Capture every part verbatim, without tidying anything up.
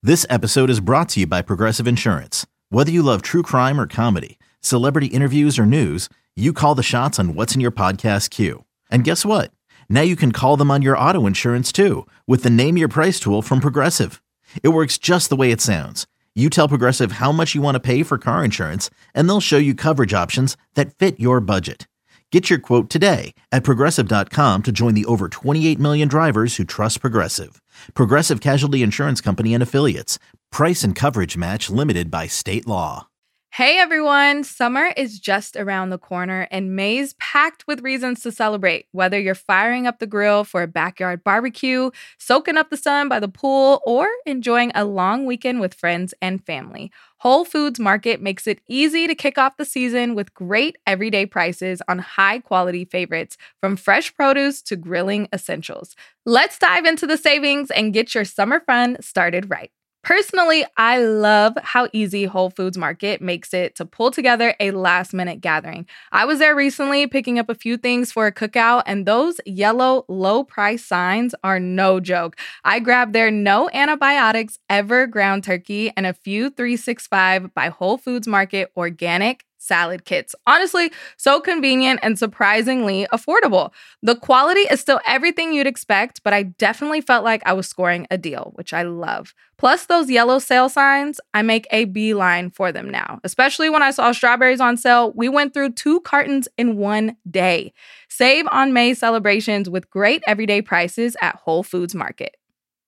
This episode is brought to you by Progressive Insurance. Whether you love true crime or comedy, celebrity interviews or news, you call the shots on what's in your podcast queue. And guess what? Now you can call them on your auto insurance too with the Name Your Price tool from Progressive. It works just the way it sounds. You tell Progressive how much you want to pay for car insurance, and they'll show you coverage options that fit your budget. Get your quote today at Progressive dot com to join the over twenty-eight million drivers who trust Progressive. Progressive Casualty Insurance Company and Affiliates. Price and coverage match limited by state law. Hey everyone, summer is just around the corner and May's packed with reasons to celebrate. Whether you're firing up the grill for a backyard barbecue, soaking up the sun by the pool, or enjoying a long weekend with friends and family, Whole Foods Market makes it easy to kick off the season with great everyday prices on high-quality favorites, from fresh produce to grilling essentials. Let's dive into the savings and get your summer fun started right. Personally, I love how easy Whole Foods Market makes it to pull together a last-minute gathering. I was there recently picking up a few things for a cookout, and those yellow low-price signs are no joke. I grabbed their no antibiotics ever ground turkey and a few three sixty-five by Whole Foods Market organic salad kits. Honestly, so convenient and surprisingly affordable. The quality is still everything you'd expect, but I definitely felt like I was scoring a deal, which I love. Plus those yellow sale signs, I make a beeline for them now. Especially when I saw strawberries on sale, we went through two cartons in one day. Save on May celebrations with great everyday prices at Whole Foods Market.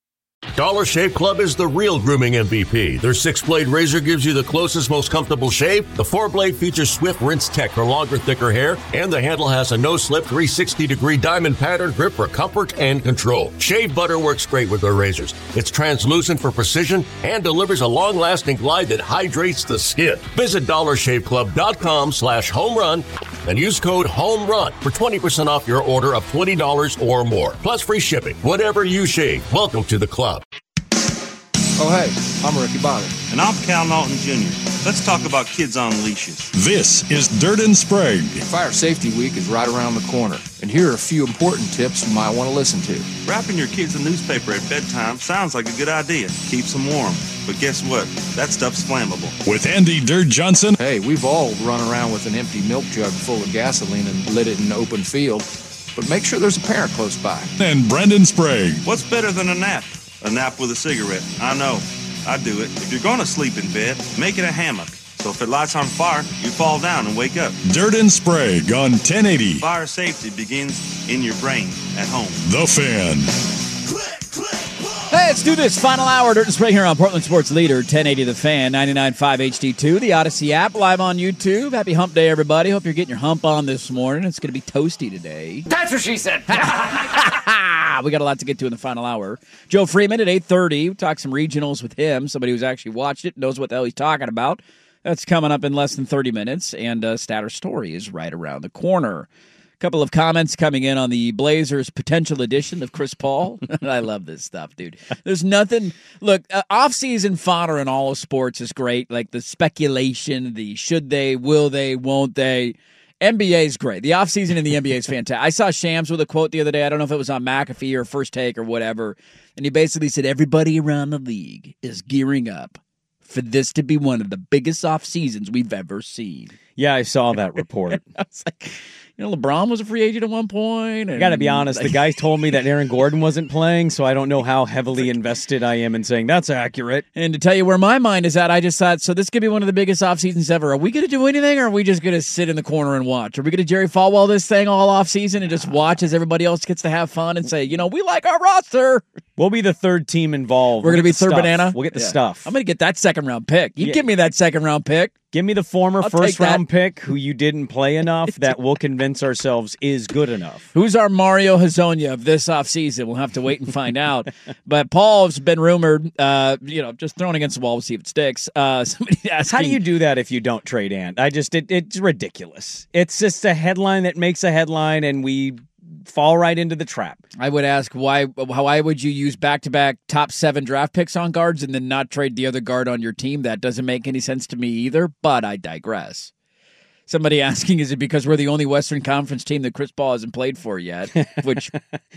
Dollar Shave Club is the real grooming M V P. Their six-blade razor gives you the closest, most comfortable shave. The four-blade features Swift Rinse Tech for longer, thicker hair. And the handle has a no-slip three sixty degree diamond pattern grip for comfort and control. Shave butter works great with their razors. It's translucent for precision and delivers a long-lasting glide that hydrates the skin. Visit dollar shave club dot com slash home run and use code HOMERUN for twenty percent off your order of twenty dollars or more. Plus free shipping. Whatever you shave, welcome to the club. Oh, hey, I'm Ricky Bobby. And I'm Cal Naughton Junior Let's talk about kids on leashes. This is Dirt and Sprague. Fire Safety Week is right around the corner, and here are a few important tips you might want to listen to. Wrapping your kids a newspaper at bedtime sounds like a good idea. Keeps them warm. But guess what? That stuff's flammable. With Andy Dirt Johnson. Hey, we've all run around with an empty milk jug full of gasoline and lit it in an open field, but make sure there's a parent close by. And Brendan Sprague. What's better than a nap? A nap with a cigarette. I know. I do it. If you're going to sleep in bed, make it a hammock. So if it lights on fire, you fall down and wake up. Dirt and Sprague on ten eighty. Fire safety begins in your brain at home. The Fan. Hey, let's do this. Final hour, Dirt and Sprague here on Portland Sports Leader, ten eighty The Fan, ninety-nine point five H D two, the Odyssey app, live on YouTube. Happy hump day, everybody. Hope you're getting your hump on this morning. It's going to be toasty today. That's what she said. We got a lot to get to in the final hour. Joe Freeman at eight thirty. We'll talk some regionals with him, somebody who's actually watched it, knows what the hell he's talking about. That's coming up in less than thirty minutes, and uh, Statter Story is right around the corner. A couple of comments coming in on the Blazers' potential addition of Chris Paul. I love this stuff, dude. There's nothing. Look, uh, off-season fodder in all of sports is great. Like the speculation, the should they, will they, won't they. N B A is great. The offseason in the N B A is fantastic. I saw Shams with a quote the other day. I don't know if it was on McAfee or First Take or whatever. And he basically said everybody around the league is gearing up for this to be one of the biggest off seasons we've ever seen. Yeah, I saw that report. I was like, you know, LeBron was a free agent at one point. And, I got to be honest. Like, the guy told me that Aaron Gordon wasn't playing, so I don't know how heavily invested I am in saying that's accurate. And to tell you where my mind is at, I just thought, so this could be one of the biggest off seasons ever. Are we going to do anything, or are we just going to sit in the corner and watch? Are we going to Jerry Falwell this thing all off season and just watch as everybody else gets to have fun and say, you know, we like our roster? We'll be the third team involved. We're we'll going to be third stuff. banana? We'll get the yeah. stuff. I'm going to get that second round pick. You yeah. give me that second round pick. Give me the former I'll first round pick who you didn't play enough that we'll convince ourselves is good enough. Who's our Mario Hezonja of this offseason? We'll have to wait and find out. But Paul's been rumored, uh, you know, just thrown against the wall to see if it sticks. Uh, somebody asking, how do you do that if you don't trade Ant? I just, it, it's ridiculous. It's just a headline that makes a headline, and we fall right into the trap. I would ask why why would you use back-to-back top seven draft picks on guards and then not trade the other guard on your team? That doesn't make any sense to me either, but I digress. Somebody asking, is it because we're the only Western Conference team that Chris Paul hasn't played for yet? Which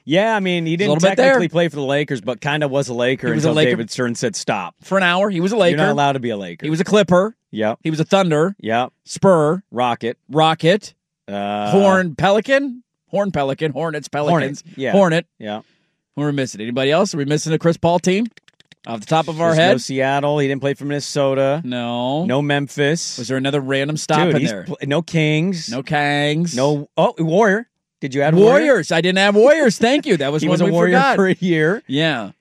Yeah, I mean, he a didn't little bit technically there. play for the Lakers, but kind of was a Laker He was a until Laker. David Stern said stop. For an hour, he was a Laker. You're not allowed to be a Laker. He was a Clipper. Yep. He was a Thunder. Yep. Spur. Rocket. Rocket. Uh, Horn Pelican. Horn Pelican. Hornets. Pelicans. Hornet. Yeah. Hornet. Yeah. Who are we missing? Anybody else? Are we missing a Chris Paul team? Off the top of our There's head? no Seattle. He didn't play for Minnesota. No. No Memphis. Was there another random stop Dude, in he's there? pl- no Kings. No Kangs. No. Oh, Warrior. Did you add Warrior? Warriors. I didn't have Warriors. Thank you. That was He one was a we Warrior forgot. for a year. Yeah.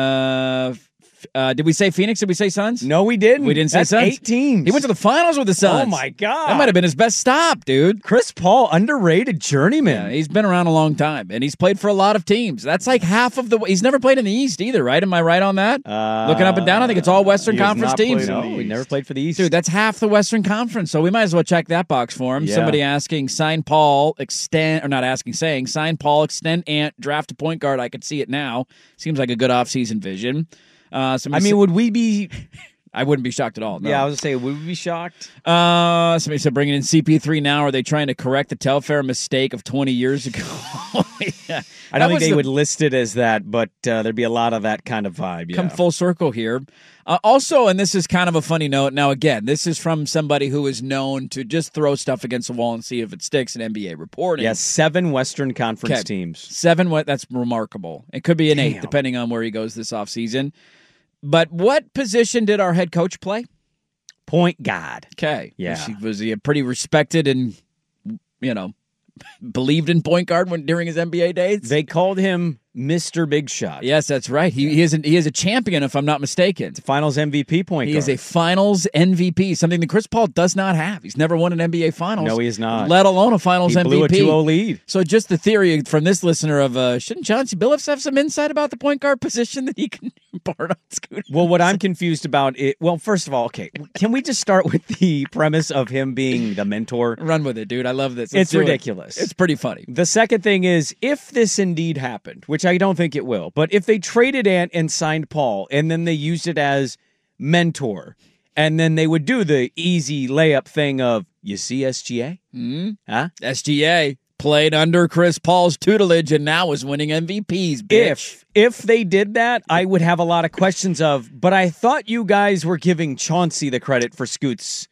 Uh, f- uh, did we say Phoenix? Did we say Suns? No, we didn't. We didn't say That's Suns. eight teams. He went to the finals with the Suns. Oh, my God. That might have been his best stop, dude. Chris Paul, underrated journeyman. Yeah, he's been around a long time, and he's played for a lot of teams. That's like half of the. He's never played in the East either, right? Am I right on that? Uh, Looking up and down, I think it's all Western he has Conference not teams. played in No, the he never East. played for the East. Dude, that's half the Western Conference, so we might as well check that box for him. Yeah. Somebody asking, sign Paul, extend, or not asking, saying, sign Paul, extend Ant, draft a point guard. I could see it now. Seems like a good offseason vision. Uh, I mean, would we be... I wouldn't be shocked at all. No. Yeah, I was going to say, would we be shocked? Uh, somebody said bringing in C P three now. Are they trying to correct the Telfair mistake of twenty years ago? Yeah. I That don't think was they the- would list it as that, but uh, there'd be a lot of that kind of vibe. Yeah. come full circle here. Uh, also, and this is kind of a funny note. Now, again, this is from somebody who is known to just throw stuff against the wall and see if it sticks in N B A reporting. Yeah, seven Western Conference Okay. teams. Seven, what? That's remarkable. It could be an eight, Damn. depending on where he goes this offseason. But what position did our head coach play? Point guard. Okay. Yeah. Was he, was he a pretty respected and, you know, believed in point guard when during his N B A days? They called him Mister Big Shot. Yes, that's right. He, he, is an, he is a champion, if I'm not mistaken. Finals M V P point He guard. is a Finals M V P, something that Chris Paul does not have. He's never won an N B A Finals. No, he is not. Let alone a Finals He M V P. blew a two oh lead. So just the theory from this listener of, uh, shouldn't Chauncey Billups have some insight about the point guard position that he can impart on Scooter? Well, what I'm confused about it. Well, first of all, okay, can we just start with the premise of him being the mentor? Run with it, dude. I love this. Let's It's do it. ridiculous. It's pretty funny. The second thing is, if this indeed happened, which I don't think it will, but if they traded Ant and signed Paul, and then they used it as mentor, and then they would do the easy layup thing of, you see S G A? Mm-hmm. Huh? S G A played under Chris Paul's tutelage and now is winning M V Ps, bitch. If if they did that, I would have a lot of questions of, but I thought you guys were giving Chauncey the credit for Scoot's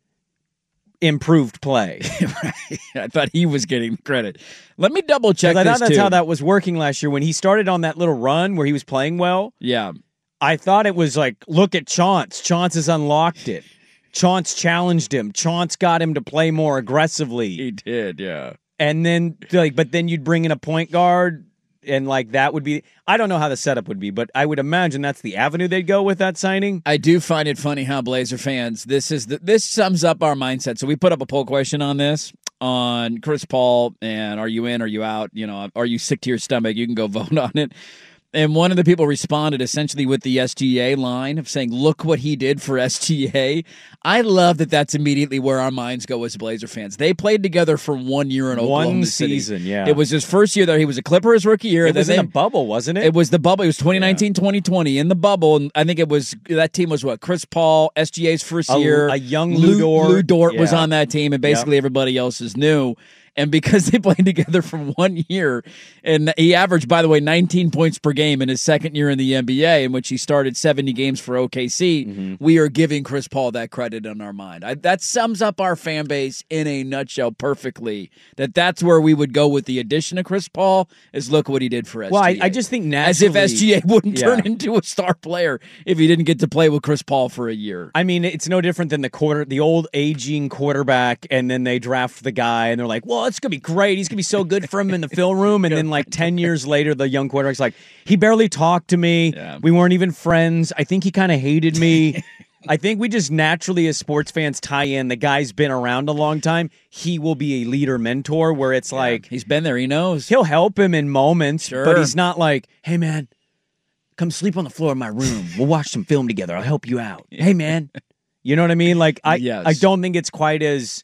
improved play. Right. I thought he was getting credit. Let me double check I this thought that's too. how that was working last year when he started on that little run where he was playing well. Yeah. I thought it was like, look at Chauncey. Chauncey has unlocked it. Chauncey challenged him. Chauncey got him to play more aggressively. He did, yeah. And then, like, but then you'd bring in a point guard, and like that would be. I don't know how the setup would be, but I would imagine that's the avenue they'd go with that signing. I do find it funny how Blazer fans, this is the, this sums up our mindset. So we put up a poll question on this on Chris Paul and are you in, are you out? You know, are you sick to your stomach? You can go vote on it. And one of the people responded essentially with the S G A line of saying, look what he did for S G A. I love that that's immediately where our minds go as Blazer fans. They played together for one year in Oklahoma One City. season, yeah. It was his first year there. He was a Clipper his rookie year. It Then was they- in the bubble, wasn't it? It was the bubble. It was twenty nineteen, twenty twenty in the bubble. And I think it was, that team was what? Chris Paul, S G A's first A- year. a young Lou, Lou Dort. Lou Dort was Yeah. on that team, and basically everybody else is new. And because they played together for one year, and he averaged, by the way, nineteen points per game in his second year in the N B A, in which he started seventy games for O K C, Mm-hmm. we are giving Chris Paul that credit in our mind. I, that sums up our fan base in a nutshell perfectly. That that's where we would go with the addition of Chris Paul, is look what he did for S G A. Well, I, I just think naturally, As if S G A wouldn't Yeah. turn into a star player if he didn't get to play with Chris Paul for a year. I mean, it's no different than the quarter, the old aging quarterback, and then they draft the guy, and they're like, "Well, it's gonna be great. He's gonna be so good for him in the film room." And then, like ten years later, the young quarterback's like, "He barely talked to me. Yeah. We weren't even friends. I think he kind of hated me." I think we just naturally, as sports fans, tie in the guy's been around a long time. He will be a leader mentor, where it's like He's been there. He knows. he'll help him in moments, Sure. but he's not like, "Hey, man, come sleep on the floor of my room. We'll watch some film together. I'll help you out." Hey, man. You know what I mean? Like, I, Yes. I don't think it's quite as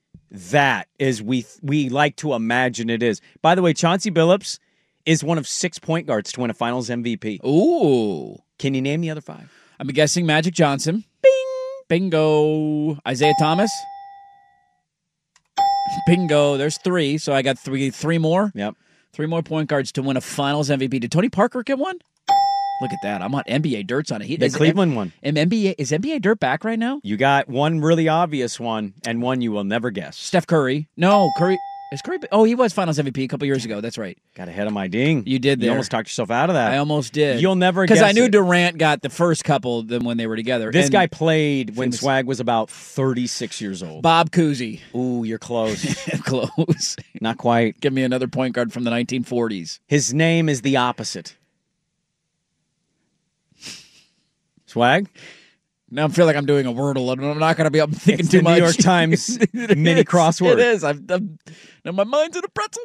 that as we we like to imagine it is. By the way, Chauncey Billups is one of six point guards to win a Finals M V P. Ooh. Can you name the other five? I'm guessing Magic Johnson. Bing. Bingo. Isaiah Thomas. Bingo. There's three, so I got three three more. Yep. Three more point guards to win a Finals M V P. Did Tony Parker get one? Look at that. I'm on N B A Dirt's on it. He, The is Cleveland M- one. M- NBA, is N B A Dirt back right now? You got one really obvious one and one you will never guess. Steph Curry. No, Curry. Is Curry? Oh, he was Finals M V P a couple years ago. That's right. Got ahead of my ding. You did there. You almost talked yourself out of that. I almost did. You'll never Because guess I knew it. Durant got the first couple then when they were together. This And guy played when famous- Swag was about thirty-six years old. Bob Cousy. Ooh, you're close. Close. Not quite. Give me another point guard from the nineteen forties. His name is the opposite. Swag? Now I feel like I'm doing a Wordle, and I'm not going to be up thinking It's too the New much. York Times It mini is. crossword. It is. I'm, I'm, now my mind's in a pretzel.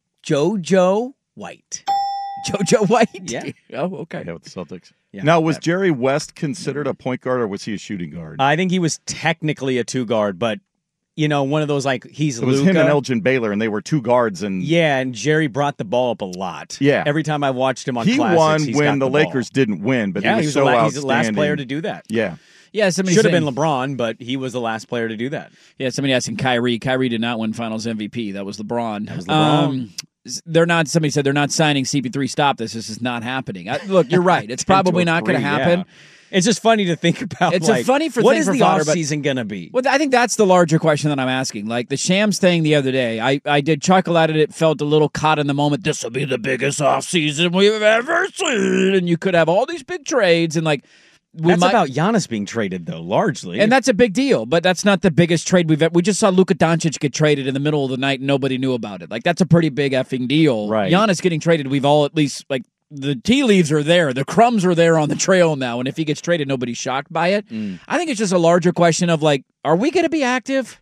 JoJo White. JoJo White? Yeah. Oh, okay. Yeah, with the Celtics. Yeah. Now, was Jerry West considered a point guard, or was he a shooting guard? I think he was technically a two guard, but you know, one of those like he's it was Luka. him and Elgin Baylor, and they were two guards. And Yeah, and Jerry brought the ball up a lot. Yeah. Every time I watched him on he Classics, won he's when got the, the Lakers ball. didn't win, but Yeah, he was he's, so the la- outstanding. he's the last player to do that. Yeah. Yeah, somebody Should have saying- been LeBron, but he was the last player to do that. Yeah, somebody asking Kyrie. Kyrie did not win Finals M V P. That was LeBron. That was LeBron. they're not. Somebody said they're not signing C P three. Stop this. This is not happening. I, look, you're right. It's probably not going to Three, happen. yeah. It's just funny to think about. It's a like, funny for what thing is for the fodder, off but- season going to be? Well, I think that's the larger question that I'm asking. Like the Shams thing the other day, I, I did chuckle at it. It felt a little caught in the moment. This will be the biggest offseason we've ever seen. And you could have all these big trades and like we That's might, about Giannis being traded, though, largely. and that's a big deal, but that's not the biggest trade we've ever. We just saw Luka Doncic get traded in the middle of the night and nobody knew about it. Like that's a pretty big effing deal. Right. Giannis getting traded, we've all at least like the tea leaves are there. The crumbs are there on the trail now. And if he gets traded, nobody's shocked by it. Mm. I think it's just a larger question of like, are we going to be active?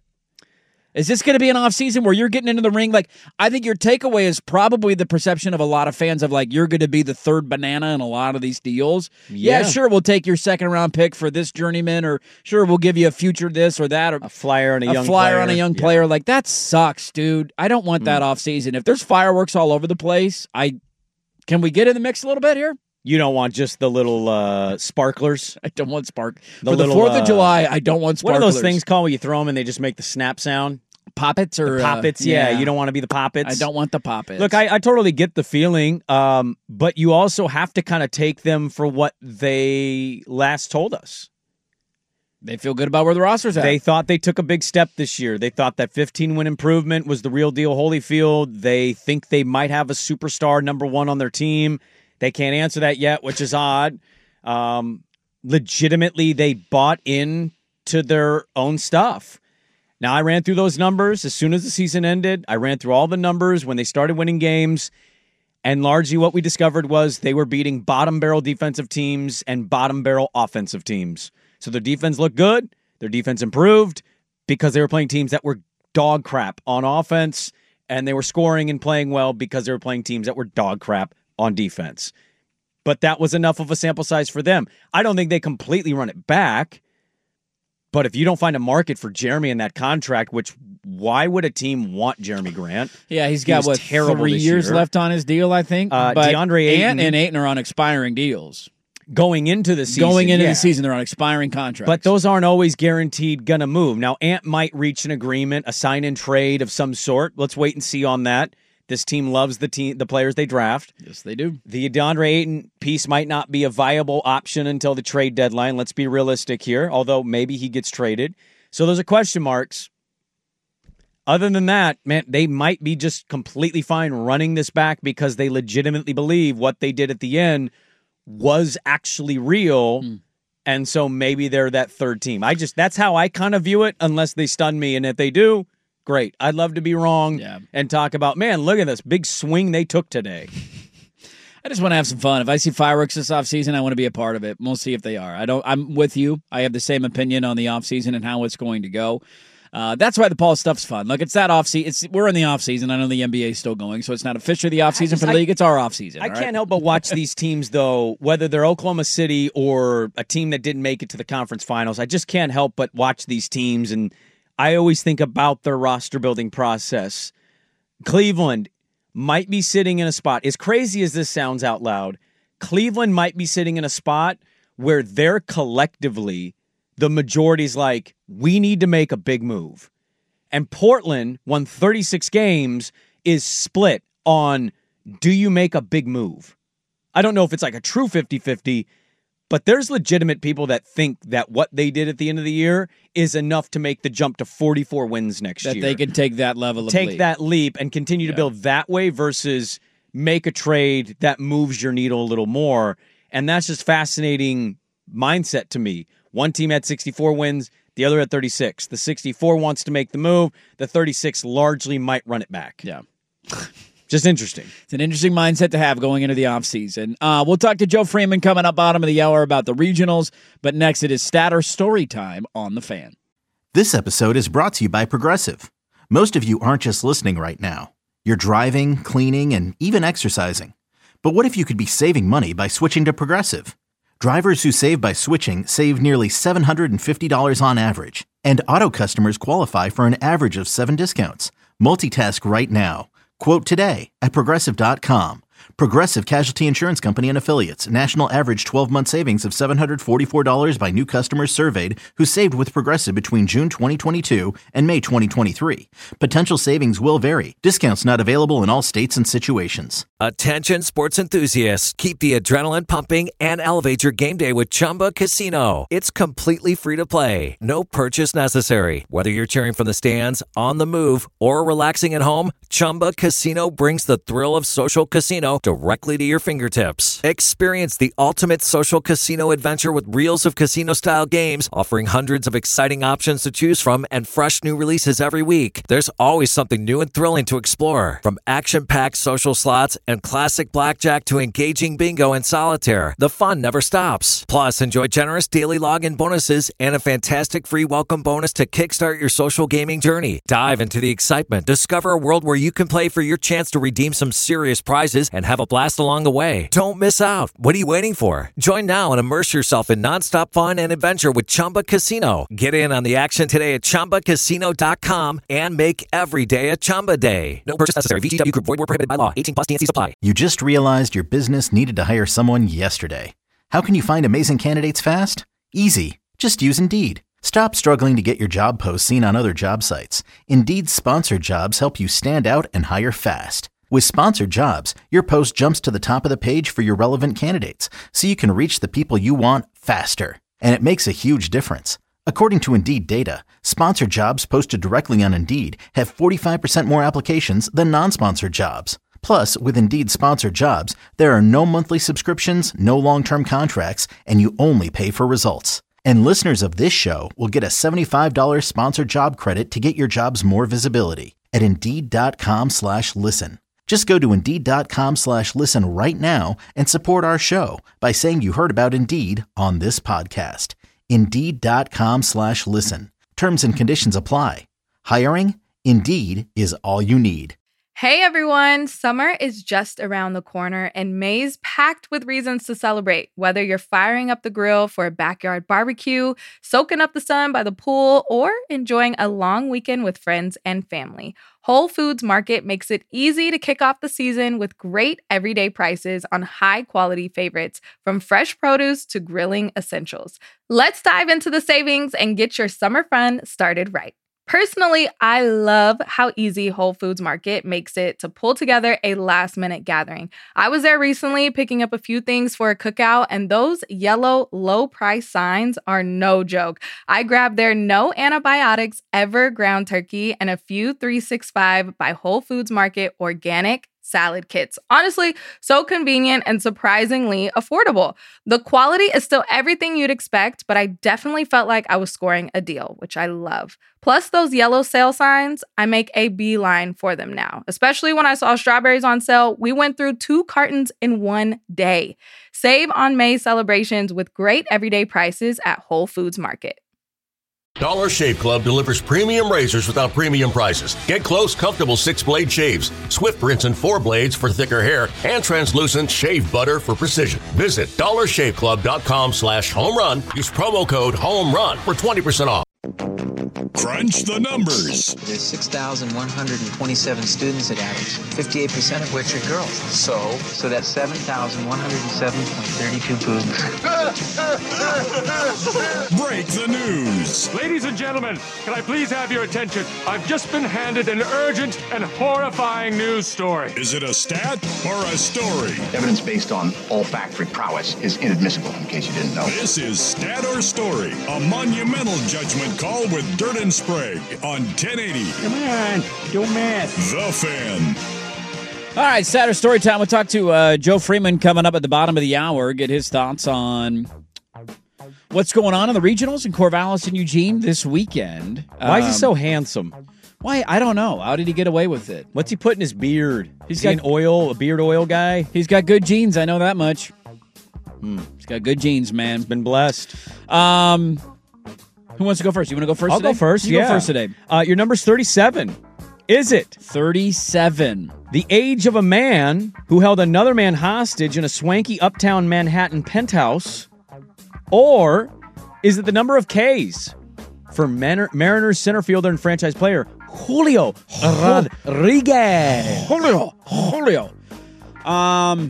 Is this going to be an offseason where you're getting into the ring? Like, I think your takeaway is probably the perception of a lot of fans of like, you're going to be the third banana in a lot of these deals. Yeah. Yeah. Sure, we'll take your second round pick for this journeyman, or sure, we'll give you a future this or that, or a flyer on a, a young flyer player. on a young Yeah. player. Like, that sucks, dude. I don't want that Mm. offseason. If there's fireworks all over the place, I can we get in the mix a little bit here? You don't want just the little uh, sparklers. I don't want spark. The For the little, fourth uh, of July, I don't want What are sparklers. those things called where you throw them and they just make the snap sound? Poppets or The poppets, uh, yeah. You don't want to be the poppets. I don't want the poppets. Look, I, I totally get the feeling, um, but you also have to kind of take them for what they last told us. They feel good about where the roster's at. They thought they took a big step this year. They thought that fifteen-win improvement was the real deal. Holyfield, they think they might have a superstar number one on their team. They can't answer that yet, which is odd. Um, legitimately, they bought in to their own stuff. Now, I ran through those numbers as soon as the season ended. I ran through all the numbers when they started winning games. And largely what we discovered was they were beating bottom barrel defensive teams and bottom barrel offensive teams. So their defense looked good. Their defense improved because they were playing teams that were dog crap on offense. And they were scoring and playing well because they were playing teams that were dog crap on defense. But that was enough of a sample size for them. I don't think they completely run it back. But if you don't find a market for Jeremy in that contract, which why would a team want Jeremy Grant? yeah, he's He got was what terrible three this years year. left on his deal, I think. Uh, but DeAndre Ayton- Ant and Ayton are on expiring deals. Going into the season. Going into yeah. the season, they're on expiring contracts. But those aren't always guaranteed going to move. Now, Ant might reach an agreement, a sign and trade of some sort. Let's wait and see on that. This team loves the team, the players they draft. yes, they do. The DeAndre Ayton piece might not be a viable option until the trade deadline. Let's be realistic here, although maybe he gets traded. So those are question marks. Other than that, man, they might be just completely fine running this back because they legitimately believe what they did at the end was actually real. Hmm. And so maybe they're that third team. I just, that's how I kind of view it, unless they stun me. And if they do, great. I'd love to be wrong Yeah. and talk about, man, look at this big swing they took today. I just want to have some fun. If I see fireworks this offseason, I want to be a part of it. We'll see if they are. I don't. I'm with you. I have the same opinion on the offseason and how it's going to go. Uh, that's why the Paul stuff's fun. Look, it's that offseason. It's we're in the offseason. I know the N B A is still going, so it's not officially the offseason for the I- league. It's our offseason. I all can't right? help but watch these teams, though, whether they're Oklahoma City or a team that didn't make it to the conference finals. I just can't help but watch these teams, and I always think about their roster building process. Cleveland might be sitting in a spot, as crazy as this sounds out loud, Cleveland might be sitting in a spot where they're collectively, the majority's like, we need to make a big move. And Portland won thirty-six games, is split on do you make a big move? I don't know if it's like a true fifty-fifty, but there's legitimate people that think that what they did at the end of the year is enough to make the jump to forty-four wins next that year. That they can take that level of Take leap. that leap and continue to Yeah. build that way versus make a trade that moves your needle a little more. And that's just fascinating mindset to me. One team had sixty-four wins, the other had thirty-six. The sixty-four wants to make the move. The thirty-six largely might run it back. Yeah. Just interesting. It's an interesting mindset to have going into the offseason. Uh, we'll talk to Joe Freeman coming up bottom of the hour about the regionals. But next, it is stat or story time on The Fan. This episode is brought to you by Progressive. Most of you aren't just listening right now. You're driving, cleaning, and even exercising. But what if you could be saving money by switching to Progressive? Drivers who save by switching save nearly seven hundred fifty dollars on average. And auto customers qualify for an average of seven discounts. Multitask right now. Quote today at Progressive dot com. Progressive Casualty Insurance Company and Affiliates. National average twelve-month savings of seven hundred forty-four dollars by new customers surveyed who saved with Progressive between June twenty twenty-two and May twenty twenty-three. Potential savings will vary. Discounts not available in all states and situations. Attention sports enthusiasts. Keep the adrenaline pumping and elevate your game day with Chumba Casino. It's completely free to play. No purchase necessary. Whether you're cheering from the stands, on the move, or relaxing at home, Chumba Casino brings the thrill of social casino directly to your fingertips. Experience the ultimate social casino adventure with reels of casino-style games, offering hundreds of exciting options to choose from and fresh new releases every week. There's always something new and thrilling to explore, from action-packed social slots and classic blackjack to engaging bingo and solitaire. The fun never stops. Plus, enjoy generous daily login bonuses and a fantastic free welcome bonus to kickstart your social gaming journey. Dive into the excitement. Discover a world where you can play for your chance to redeem some serious prizes and have a blast along the way. Don't miss out. What are you waiting for? Join now and immerse yourself in nonstop fun and adventure with Chumba Casino. Get in on the action today at Chumba Casino dot com and make every day a Chumba day. No purchase necessary. V G W Group. Void where prohibited by law. eighteen plus. T N Cs apply. You just realized your business needed to hire someone yesterday. How can you find amazing candidates fast? Easy. Just use Indeed. Stop struggling to get your job posts seen on other job sites. Indeed's sponsored jobs help you stand out and hire fast. With sponsored jobs, your post jumps to the top of the page for your relevant candidates, so you can reach the people you want faster. And it makes a huge difference. According to Indeed data, sponsored jobs posted directly on Indeed have forty-five percent more applications than non-sponsored jobs. Plus, with Indeed sponsored jobs, there are no monthly subscriptions, no long-term contracts, and you only pay for results. And listeners of this show will get a seventy-five dollars sponsored job credit to get your jobs more visibility at Indeed.com slash listen. Just go to Indeed.com slash listen right now and support our show by saying you heard about Indeed on this podcast. Indeed.com slash listen. Terms and conditions apply. Hiring? Indeed is all you need. Hey everyone, summer is just around the corner and May's packed with reasons to celebrate. Whether you're firing up the grill for a backyard barbecue, soaking up the sun by the pool, or enjoying a long weekend with friends and family, Whole Foods Market makes it easy to kick off the season with great everyday prices on high-quality favorites, from fresh produce to grilling essentials. Let's dive into the savings and get your summer fun started right. Personally, I love how easy Whole Foods Market makes it to pull together a last-minute gathering. I was there recently picking up a few things for a cookout, and those yellow low-price signs are no joke. I grabbed their no antibiotics ever ground turkey and a few three sixty-five by Whole Foods Market organic salad kits. Honestly, so convenient and surprisingly affordable. The quality is still everything you'd expect, but I definitely felt like I was scoring a deal, which I love. Plus those yellow sale signs, I make a beeline for them now. Especially when I saw strawberries on sale, we went through two cartons in one day. Save on May celebrations with great everyday prices at Whole Foods Market. Dollar Shave Club delivers premium razors without premium prices. Get close, comfortable six-blade shaves, swift rinse and four blades for thicker hair, and translucent shave butter for precision. Visit dollar shave club dot com slash home run. Use promo code HOMERUN for twenty percent off. Crunch the numbers. There's six thousand one hundred twenty-seven students at Adams, fifty-eight percent of which are girls. So? So that's seven thousand one hundred seven point three two boobs. Break the news. Ladies Ladies and gentlemen, can I please have your attention? I've just been handed an urgent and horrifying news story. Is it a stat or a story? Evidence based on olfactory prowess is inadmissible, in case you didn't know. This is Stat or Story, a monumental judgment call with Dirt and Sprague on ten eighty. Come on, don't mess. The Fan. All right, Saturday story time. We'll talk to uh, Joe Freeman coming up at the bottom of the hour, get his thoughts on what's going on in the regionals in Corvallis and Eugene this weekend. Why is he Um, so handsome? Why? I don't know. How did he get away with it? What's he put in his beard? He's Is he got- an oil, a beard oil guy? He's got good genes. I know that much. He's got good genes, man. He's been blessed. Um, who wants to go first? You want to go first I'll today? go first, You yeah. go first today. Uh, your number's thirty-seven. Is it? thirty-seven. The age of a man who held another man hostage in a swanky uptown Manhattan penthouse? Or is it the number of Ks for Mar- Mariners center fielder and franchise player Julio Rodriguez? Julio. Julio. Um,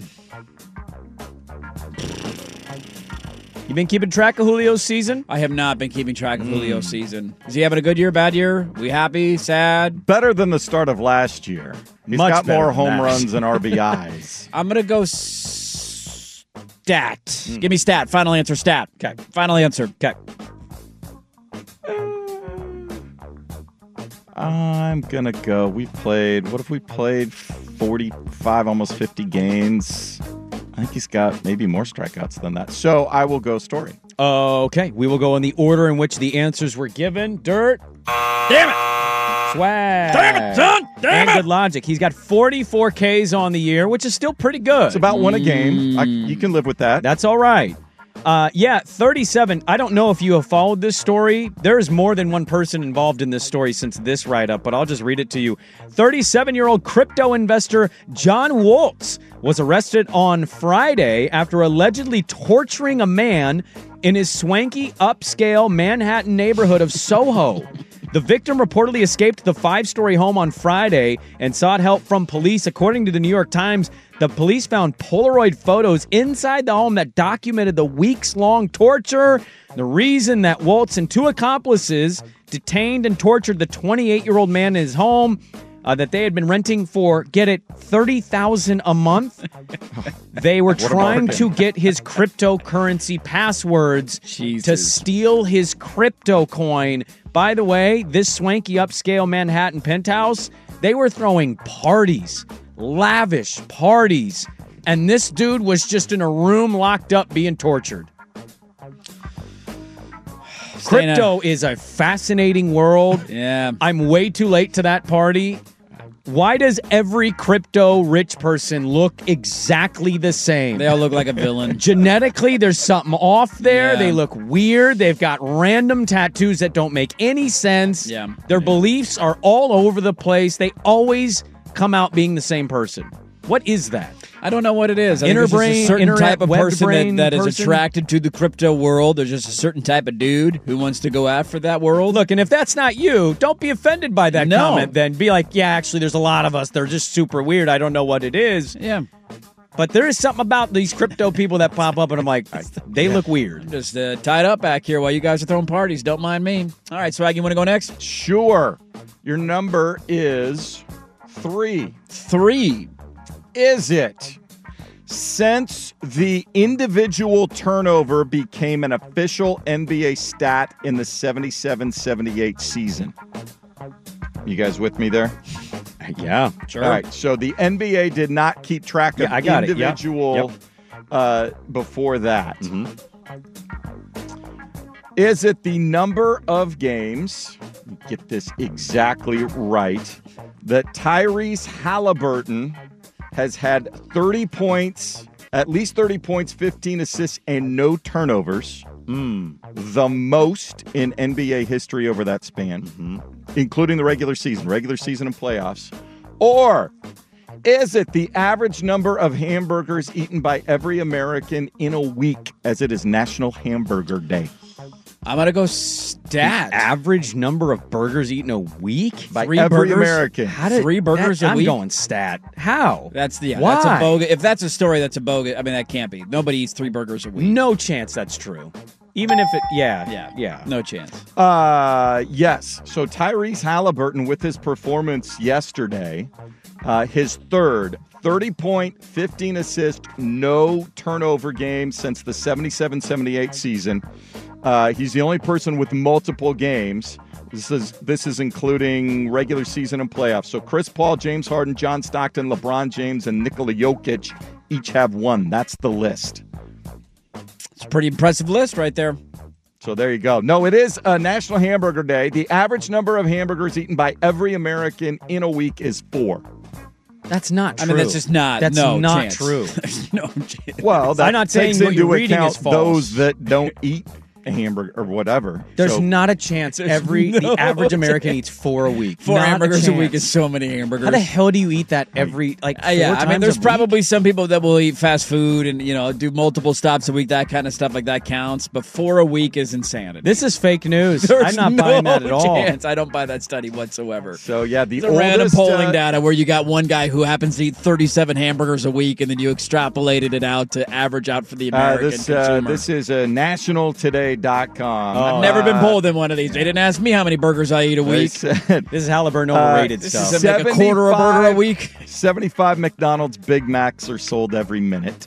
You been keeping track of Julio's season? I have not been keeping track of Julio's season. Is he having a good year, bad year? We happy, sad? Better than the start of last year. He's Much got better more than home that. runs and R B Is. I'm going to go s- stat. Give me stat. Final answer, stat. Okay. Final answer. Okay. I'm going to go. We've played, what if we played forty-five, almost fifty games? I think he's got maybe more strikeouts than that. So I will go Story. Okay, we will go in the order in which the answers were given. Dirt. Damn it. Swag. Damn it, son. Damn and it. good logic. He's got forty-four Ks on the year, which is still pretty good. It's about one a game. I, you can live with that. That's all right. Uh, yeah, thirty-seven. I don't know if you have followed this story. There is more than one person involved in this story since this write-up, but I'll just read it to you. thirty-seven-year-old crypto investor John Waltz was arrested on Friday after allegedly torturing a man in his swanky, upscale Manhattan neighborhood of Soho. The victim reportedly escaped the five-story home on Friday and sought help from police. According to the New York Times, the police found Polaroid photos inside the home that documented the weeks-long torture. The reason that Waltz and two accomplices detained and tortured the twenty-eight-year-old man in his home uh, that they had been renting for, get it, thirty thousand dollars a month. They were What a trying bargain. to get his cryptocurrency passwords Jesus. to steal his crypto coin. By the way, this swanky upscale Manhattan penthouse, they were throwing parties, lavish parties, and this dude was just in a room locked up being tortured. Staying Crypto is a fascinating world. Yeah. I'm way too late to that party. Why does every crypto rich person look exactly the same? They all look like a villain. Genetically, there's something off there. Yeah. They look weird. They've got random tattoos that don't make any sense. Yeah. Their Yeah. beliefs are all over the place. They always come out being the same person. What is that? I don't know what it is. I Inner think there's just brain, a certain internet, type of web person brain that, that is person? attracted to the crypto world. There's just a certain type of dude who wants to go after that world. Look, and if that's not you, don't be offended by that No. comment then. Be like, yeah, actually, there's a lot of us. They're just super weird. I don't know what it is. Yeah. But there is something about these crypto people that pop up, and I'm like, they look weird. Just uh, tied up back here while you guys are throwing parties. Don't mind me. All right, Swag, you want to go next? Sure. Your number is three. Three. Is it? Since the individual turnover became an official N B A stat in the seventy-seven seventy-eight season. You guys with me there? Yeah, sure. All right, so the N B A did not keep track of Yeah, I got it. Yep. individual Yep. Uh, before that. Mm-hmm. Is it the number of games, get this exactly right, that Tyrese Halliburton has had thirty points, at least thirty points, fifteen assists, and no turnovers? Mm. The most in N B A history over that span, mm-hmm. including the regular season, regular season and playoffs. Or is it the average number of hamburgers eaten by every American in a week, as it is National Hamburger Day? I'm going to go stat. The average number of burgers eaten a week? By Three every burgers? American. How did, Three burgers that, a I'm week? going stat. How? That's the yeah, Why? that's a bogus. If that's a story, that's a bogus. I mean, that can't be. Nobody eats three burgers a week. No chance that's true. Even if it, yeah, Yeah. yeah. No chance. Uh, yes. So Tyrese Halliburton, with his performance yesterday, uh, his third thirty-point, fifteen assist, no turnover game since the seventy-seven seventy-eight season. Uh, he's the only person with multiple games. This is this is including regular season and playoffs. So Chris Paul, James Harden, John Stockton, LeBron James, and Nikola Jokic each have one. That's the list. It's a pretty impressive list right there. So there you go. No, it is a National Hamburger Day. The average number of hamburgers eaten by every American in a week is four. That's not true. I mean, that's just not. That's no not chance. true. There's no chance. Well, that I'm not takes saying what into you're reading account is false. those that don't eat a hamburger or whatever. There's So- not a chance every no the average American eats four a week. Four Not hamburgers a, chance. week is so many hamburgers. How the hell do you eat that every like? Uh, yeah, four I mean, times there's a week? probably some people that will eat fast food and you know do multiple stops a week. That kind of stuff like that counts. But four a week is insanity. This is fake news. There's I'm not no buying that at all. chance. I don't buy that study whatsoever. So yeah, the It's a random oldest, polling uh, data where you got one guy who happens to eat thirty-seven hamburgers a week, and then you extrapolated it out to average out for the Uh, American this uh, consumer. this is uh, national today dot com. I've never been polled in one of these. They didn't ask me how many burgers I eat a week. Said, This is Halliburton overrated uh, stuff. This is like a quarter a burger a week. seventy-five McDonald's Big Macs are sold every minute.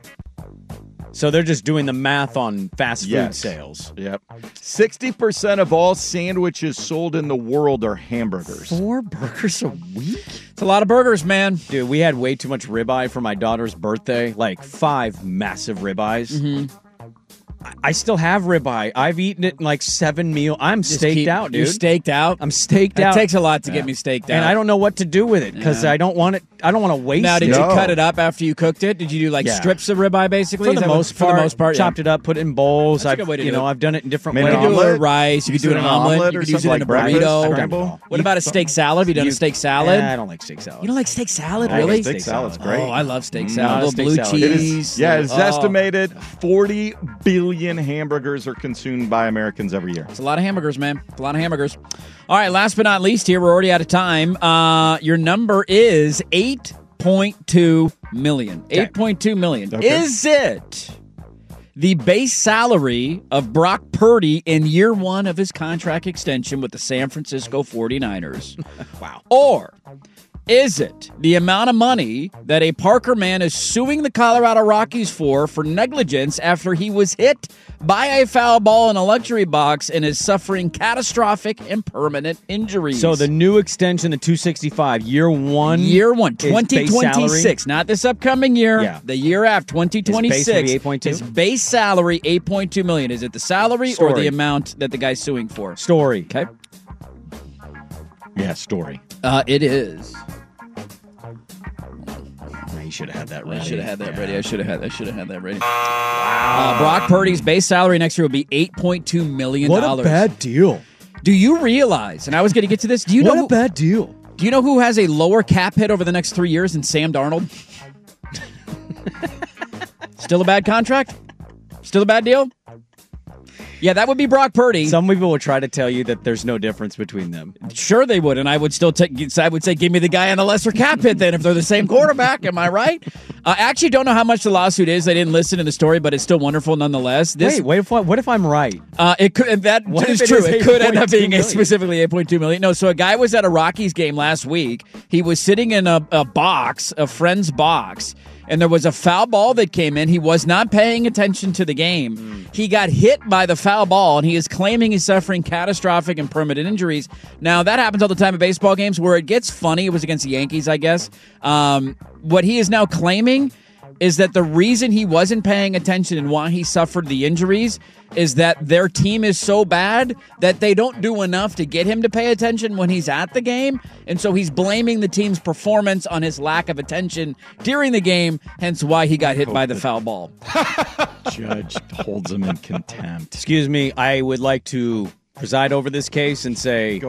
So they're just doing the math on fast food Yes. sales. Yep. sixty percent of all sandwiches sold in the world are hamburgers. Four burgers a week? It's a lot of burgers, man. Dude, we had way too much ribeye for my daughter's birthday. Like five massive ribeyes. Mm-hmm. I- I still have ribeye. I've eaten it in like seven meals. I'm Just staked keep- out, dude. You're staked out. I'm staked It out. takes a lot to Yeah. get me staked out. And I don't know what to do with it because Yeah. I don't want it. I don't want to waste Now, it. did No. you cut it up after you cooked it? Did you do like Yeah. strips of ribeye, basically? For Is the, that what- most part, for the most part, chopped yeah. it up, put it in bowls. That's a I've, good way to you do know, it. I've done it in different Made ways. an You can do it omelet? with rice. You could do it in an omelet. You or could use it something in a like breakfast, burrito. scramble. What about a steak salad? Have you done a steak salad? Yeah, I don't like steak salad. You don't like steak salad, I like really? Steak salad's great. Oh, I love steak Mm. salad. Not a A little steak blue salad. It cheese. is, yeah, it's Oh. estimated forty billion hamburgers are consumed by Americans every year. It's a lot of hamburgers, man. It's a lot of hamburgers. All right, last but not least here, we're already out of time. Uh, your number is eight point two million. eight point two million. Okay. Is it the base salary of Brock Purdy in year one of his contract extension with the San Francisco forty-niners? Wow. Or is it the amount of money that a Parker man is suing the Colorado Rockies for for negligence after he was hit by a foul ball in a luxury box and is suffering catastrophic and permanent injuries? So the new extension, the two sixty-five, year one. year one, is twenty twenty-six, base not this upcoming year, Yeah. the year after, twenty twenty-six. His base would be eight point two? His base salary, eight point two million. Is it the salary or Story. the amount that the guy's suing for? Story. Okay. Yeah, story. Uh, it is. You should have had that I ready. should have had that ready. I should have had. I should have had that ready. Uh, Brock Purdy's base salary next year will be eight point two million What dollars. a bad deal. Do you realize? And I was going to get to this. Do you What know? a bad deal. Do you know who has a lower cap hit over the next three years than Sam Darnold? Still a bad contract? Still a bad deal? Yeah, that would be Brock Purdy. Some people will try to tell you that there's no difference between them. Sure they would, and I would still take. I would say, give me the guy on a lesser cap hit then if they're the same quarterback. Am I right? I actually don't know how much the lawsuit is. I didn't listen to the story, but it's still wonderful nonetheless. This, Wait, wait. What, what if I'm right? Uh, it could and that What is if it true. is It could end up eight point two being a million? specifically eight point two million. No, so a guy was at a Rockies game last week. He was sitting in a, a box, a friend's box, and there was a foul ball that came in. He was not paying attention to the game. Mm. He got hit by the foul ball, and he is claiming he's suffering catastrophic and permanent injuries. Now, that happens all the time at baseball games where it gets funny. It was against the Yankees, I guess. Um, what he is now claiming is that the reason he wasn't paying attention and why he suffered the injuries is that their team is so bad that they don't do enough to get him to pay attention when he's at the game. And so he's blaming the team's performance on his lack of attention during the game, hence why he got hit by the foul ball. Judge holds him in contempt. Excuse me. I would like to preside over this case and say, Go away.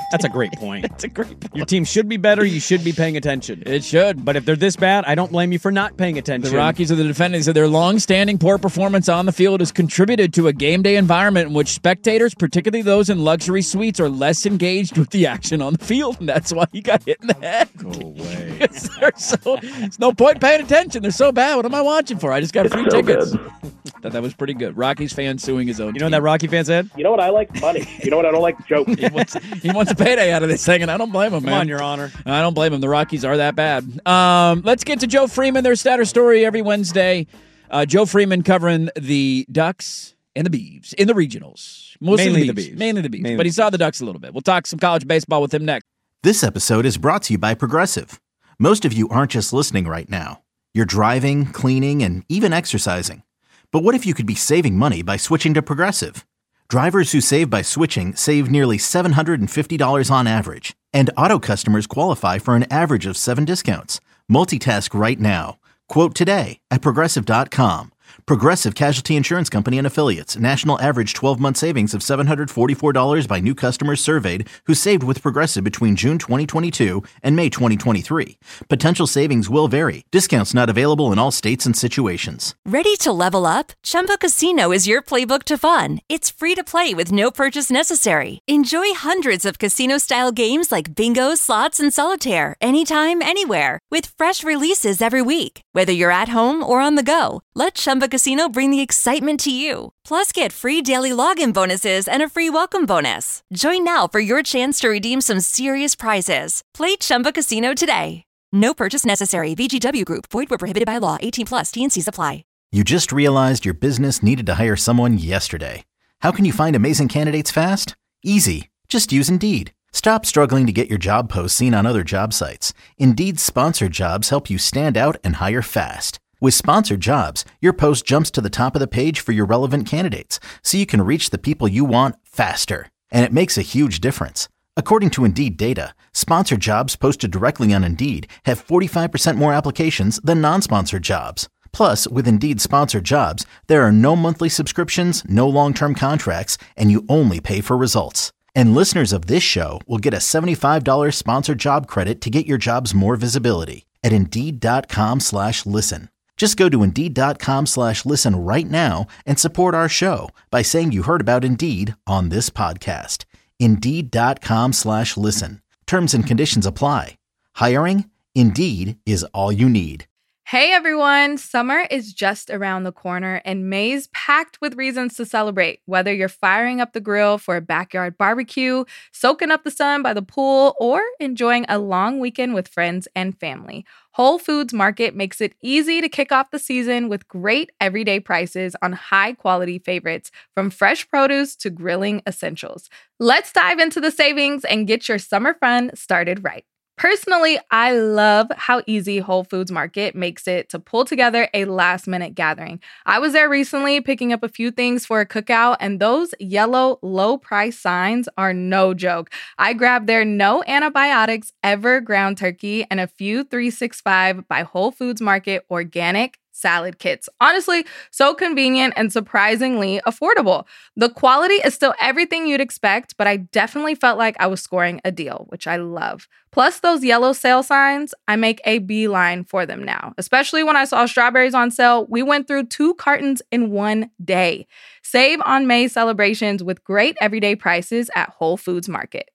That's a great point. That's a great point. Your team should be better. You should be paying attention. It should. But if they're this bad, I don't blame you for not paying attention. The Rockies are the defendants. Their long-standing poor performance on the field has contributed to a game day environment in which spectators, particularly those in luxury suites, are less engaged with the action on the field, and that's why he got hit in the head. Go away. so, there's no point paying attention. They're so bad. What am I watching for? I just got It's free so tickets. good. Thought that was pretty good. Rockies fan suing his own You know what that Rocky fan said? You know what I like? Money. You know what I don't like? Jokes. he, wants, he wants a payday out of this thing, and I don't blame him, Come man. on, Your Honor. I don't blame him. The Rockies are that bad. Um, let's get to Joe Freeman, their statter story every Wednesday. Uh, Joe Freeman covering the Ducks and the Beavs in the regionals. Mostly Mainly the the Beavs. Beavs. Mainly the Beavs. Mainly but he the saw the Ducks a little bit. We'll talk some college baseball with him next. This episode is brought to you by Progressive. Most of you aren't just listening right now. You're driving, cleaning, and even exercising. But what if you could be saving money by switching to Progressive? Drivers who save by switching save nearly seven hundred fifty dollars on average. And auto customers qualify for an average of seven discounts. Multitask right now. Quote today at Progressive dot com. Progressive Casualty Insurance Company and Affiliates. National average twelve-month savings of seven hundred forty-four dollars by new customers surveyed who saved with Progressive between June twenty twenty-two and May twenty twenty-three. Potential savings will vary. Discounts not available in all states and situations. Ready to level up? Chumba Casino is your playbook to fun. It's free to play with no purchase necessary. Enjoy hundreds of casino-style games like bingo, slots, and solitaire anytime, anywhere. With fresh releases every week. Whether you're at home or on the go, let Chumba Casino bring the excitement to you. Plus, get free daily login bonuses and a free welcome bonus. Join now for your chance to redeem some serious prizes. Play Chumba Casino today. No purchase necessary. V G W Group. Void where prohibited by law. eighteen plus. T and C's apply. You just realized your business needed to hire someone yesterday. How can you find amazing candidates fast? Easy. Just use Indeed. Stop struggling to get your job posts seen on other job sites. Indeed's sponsored jobs help you stand out and hire fast. With sponsored jobs, your post jumps to the top of the page for your relevant candidates, so you can reach the people you want faster. And it makes a huge difference. According to Indeed data, sponsored jobs posted directly on Indeed have forty-five percent more applications than non-sponsored jobs. Plus, with Indeed sponsored jobs, there are no monthly subscriptions, no long-term contracts, and you only pay for results. And listeners of this show will get a seventy-five dollars sponsored job credit to get your jobs more visibility at Indeed.com slash listen. Just go to Indeed.com slash listen right now and support our show by saying you heard about Indeed on this podcast. Indeed.com slash listen. Terms and conditions apply. Hiring? Indeed is all you need. Hey everyone, summer is just around the corner and May's packed with reasons to celebrate. Whether you're firing up the grill for a backyard barbecue, soaking up the sun by the pool, or enjoying a long weekend with friends and family, Whole Foods Market makes it easy to kick off the season with great everyday prices on high-quality favorites, from fresh produce to grilling essentials. Let's dive into the savings and get your summer fun started right. Personally, I love how easy Whole Foods Market makes it to pull together a last-minute gathering. I was there recently picking up a few things for a cookout, and those yellow low-price signs are no joke. I grabbed their no antibiotics ever ground turkey and a few three sixty-five by Whole Foods Market organic salad kits. Honestly, so convenient and surprisingly affordable. The quality is still everything you'd expect, but I definitely felt like I was scoring a deal, which I love. Plus those yellow sale signs, I make a beeline for them now. Especially when I saw strawberries on sale, we went through two cartons in one day. Save on May celebrations with great everyday prices at Whole Foods Market.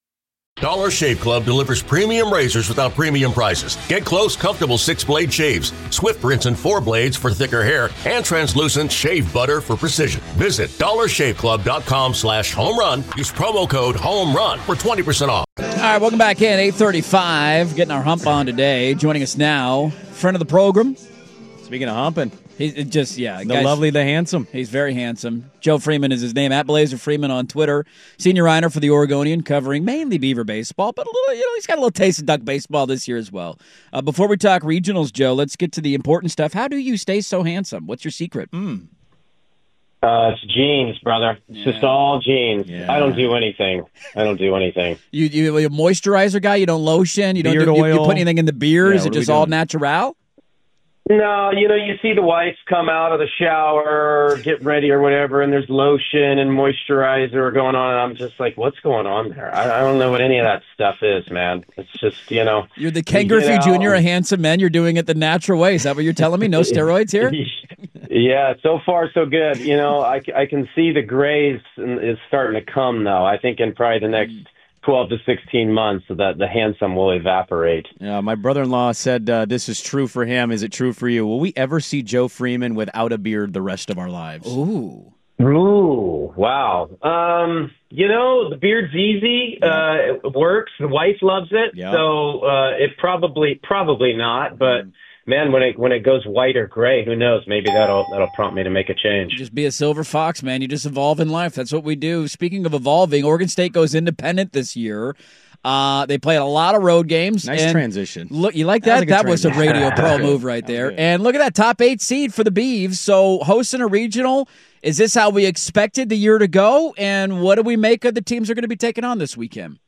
Dollar Shave Club delivers premium razors without premium prices. Get close, comfortable six-blade shaves, swift rinse and four blades for thicker hair, and translucent shave butter for precision. Visit dollarshaveclub.com slash home run. Use promo code home run for twenty percent off. All right, welcome back in. eight thirty-five, getting our hump on today. Joining us now, friend of the program. Speaking of humping. He's just, yeah. The guys, lovely, the handsome. He's very handsome. Joe Freeman is his name, at Blazer Freeman on Twitter. Senior writer for the Oregonian, covering mainly Beaver baseball, but a little, you know, he's got a little taste of Duck baseball this year as well. Uh, before we talk regionals, Joe, let's get to the important stuff. How do you stay so handsome? What's your secret? Mm. Uh, it's genes, brother. It's yeah. just all genes. Yeah. I don't do anything. I don't do anything. You you a moisturizer guy? You don't lotion? You beard don't do, oil. You, you put anything in the beard? Yeah, is it just all natural? No, you know, you see the wife come out of the shower, get ready or whatever, and there's lotion and moisturizer going on, and I'm just like, what's going on there? I, I don't know what any of that stuff is, man. It's just, you know. You're the Ken Griffey you know, Junior, a handsome man. You're doing it the natural way. Is that what you're telling me? No steroids here? Yeah, so far so good. You know, I, I can see the grays is starting to come, though. I think in probably the next twelve to sixteen months that the handsome will evaporate. Yeah, my brother-in-law said uh, this is true for him. Is it true for you? Will we ever see Joe Freeman without a beard the rest of our lives? Ooh. Ooh, wow. Um, you know, the beard's easy. Uh, it works. The wife loves it. Yep. So uh, it probably probably not, but man, when it when it goes white or gray, who knows? Maybe that'll that'll prompt me to make a change. Just be a silver fox, man. You just evolve in life. That's what we do. Speaking of evolving, Oregon State goes independent this year. Uh, they played a lot of road games. Nice and transition. Look, you like that? That was, that was a Radio Pro move right there. And look at that top eight seed for the Beavs. So hosting a regional, is this how we expected the year to go? And what do we make of the teams they're going to be taking on this weekend?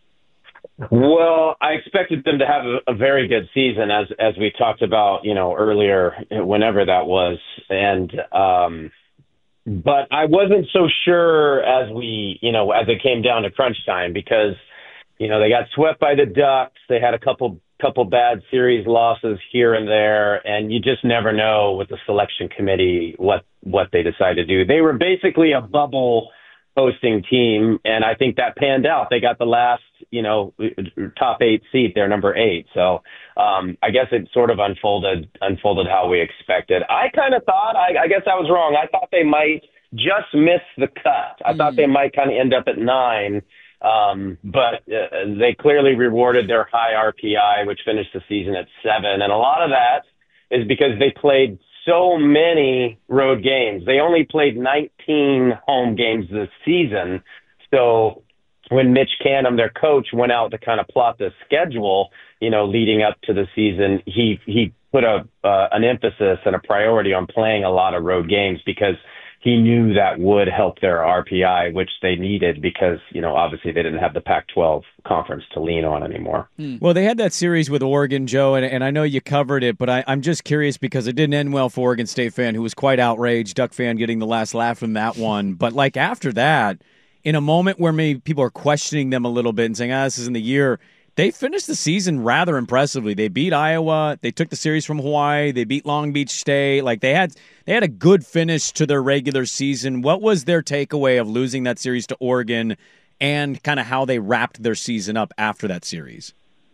Well, I expected them to have a, a very good season, as as we talked about, you know, earlier, whenever that was, and um, but I wasn't so sure as we, you know, as it came down to crunch time, because, you know, they got swept by the Ducks. They had a couple couple bad series losses here and there, and you just never know with the selection committee what what they decide to do. They were basically a bubble hosting team, and I think that panned out. They got the last, you know, top eight seed. They're number eight. So um, I guess it sort of unfolded unfolded how we expected. I kind of thought, I, I guess I was wrong. I thought they might just miss the cut. I mm. thought they might kind of end up at nine, um, but uh, they clearly rewarded their high R P I, which finished the season at seven. And a lot of that is because they played so many road games. They only played nineteen home games this season. So when Mitch Canham, their coach, went out to kind of plot the schedule, you know, leading up to the season, he he put a uh, an emphasis and a priority on playing a lot of road games because he knew that would help their R P I, which they needed because, you know, obviously they didn't have the Pac twelve conference to lean on anymore. Hmm. Well, they had that series with Oregon, Joe, and, and I know you covered it, but I, I'm just curious because it didn't end well for Oregon State fan, who was quite outraged, Duck fan getting the last laugh from that one. But, like, after that, in a moment where maybe people are questioning them a little bit and saying, ah, this isn't the year, they finished the season rather impressively. They beat Iowa. They took the series from Hawaii. They beat Long Beach State. Like they had, they had a good finish to their regular season. What was their takeaway of losing that series to Oregon, and kind of how they wrapped their season up after that series?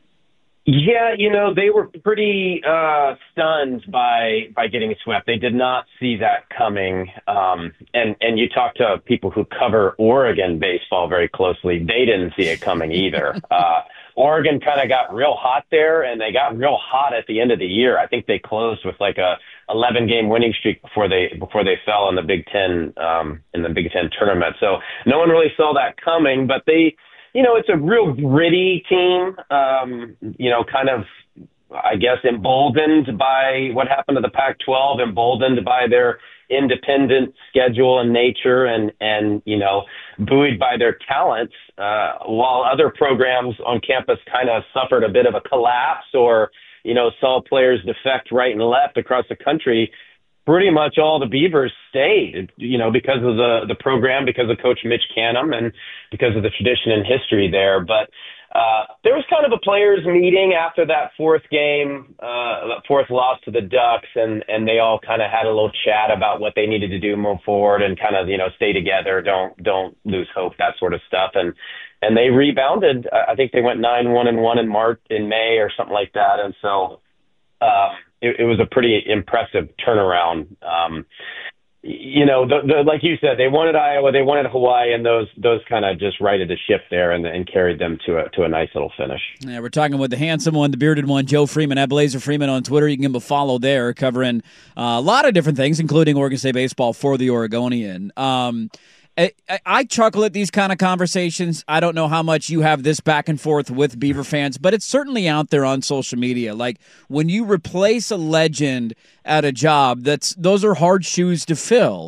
Yeah, you know, they were pretty uh, stunned by by getting swept. They did not see that coming. Um, and and you talk to people who cover Oregon baseball very closely; they didn't see it coming either. uh, Oregon kind of got real hot there, and they got real hot at the end of the year. I think they closed with like a eleven game winning streak before they before they fell in the Big Ten um, in the Big Ten tournament. So no one really saw that coming. But they, you know, it's a real gritty team. Um, you know, kind of, I guess, emboldened by what happened to the Pac twelve, emboldened by their independent schedule and nature, and, and you know, buoyed by their talents, uh, while other programs on campus kind of suffered a bit of a collapse or, you know, saw players defect right and left across the country. Pretty much all the Beavers stayed, you know, because of the, the program, because of Coach Mitch Canham, and because of the tradition and history there. But uh, there was kind of a players' meeting after that fourth game, uh, fourth loss to the Ducks, and, and they all kind of had a little chat about what they needed to do, move forward, and kind of, you know, stay together, don't don't lose hope, that sort of stuff. And and they rebounded. I think they went nine one and one in March, in May, or something like that. And so uh, it, it was a pretty impressive turnaround. Um, you know, the, the, like you said, they wanted Iowa, they wanted Hawaii, and those those kind of just righted the ship there and, and carried them to a to a nice little finish. Yeah, we're talking with the handsome one, the bearded one, Joe Freeman, at Blazer Freeman on Twitter. You can give him a follow there, covering uh, a lot of different things, including Oregon State baseball for the Oregonian. Um, I, I chuckle at these kind of conversations. I don't know how much you have this back and forth with Beaver fans, but it's certainly out there on social media. Like when you replace a legend at a job, that's those are hard shoes to fill.